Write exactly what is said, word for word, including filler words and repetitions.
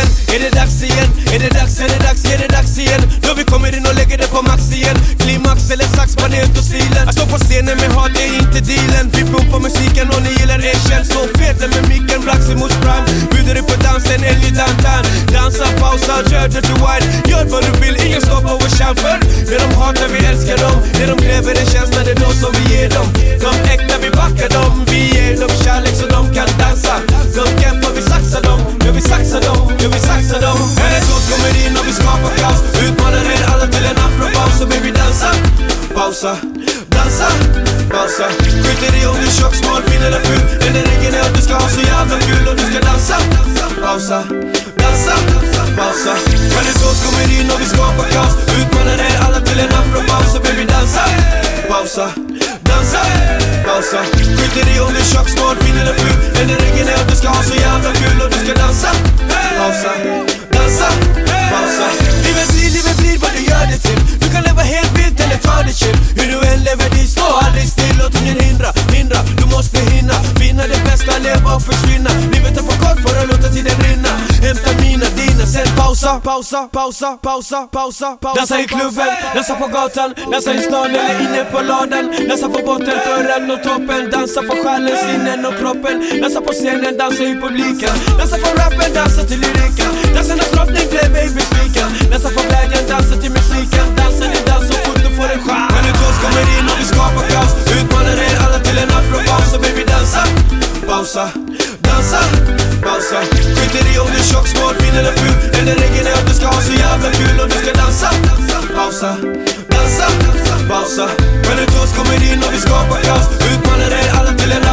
igen? Är det dags igen? Är det dags, är det dags, är det dags igen? Då vi kommer in och lägger det på max igen. Klimax eller sax, manet och stilen. Att stå på scenen med hat är inte dealen. Vi pumpar musiken och ni gillar er känns så feta med micken, Braxi mot Sprang. Bjuder dig på dansen, Ellie Dantan. Dansa, pausa, kör dirty wine. Gör vad du vill, ingen stoppar vår chans. För det de hatar, vi älskar dem. Det de kräver är känsla, det är då som vi ger dem. De äkta, vi backar dem. Vi ger dem kärlek så de kan dansa. De kämpar, vi saxar dem. Ja, vi saxar dem, ja, vi saxar dem. Här är så kommer in och vi skapar kaos. Utmanar er alla till en afropaus. Så baby dansa, pausa, dansa, pausa. Skiter i om du är tjock, smal, fin eller ful. Den är regeln är att du ska ha så jävla kul. Och du ska dansa, pausa, dansa, pausa. Här är så kommer in och vi skapar kaos. Utmanar er alla till en afropaus. Så baby dansa, pausa, dansa, pausa. Skiter i om du är tjock, smal, fin eller ful. Den är regeln är att du ska ha så jävla kul. Och du ska dansa, pausa, dansa, pausa. Livet blir, livet blir vad du gör det till. Du kan leva helt vilt eller ta det chill. Hur du än lever dit, stå aldrig still. Låt ingen hindra, hindra, du måste hinna. Finna det bästa, leva och försvinna. Livet är för kort för att låta tiden rinna. Hämta mina, dina, sen pausa, pausa, pausa, pausa, pausa, pausa. Dansa i klubben, dansa på gatan. Dansa i stan eller inne på ladan. Dansa på botten för att nå toppen. Dansa för själen, sinnen och kroppen. Dansa på scenen, dansa i publiken. Dansa på rappen, dansa till lyriken. Dansa när drottning blev ej besviken. Dansa för glädjen, dansa till musiken. Dansa din dans så fort du får en chans. Men nu tås kommer in och vi skapar kaos. Utmanar er alla till en afropaus. Så baby dansa, pausa, dansa, pausa. Skiter i om du är tjock, smal, fin eller ful. Eller regeln är att du ska ha så jävla kul. Och du ska dansa, pausa, dansa, pausa. Men nu tås kommer in och vi skapar kaos. Utmanar er alla till en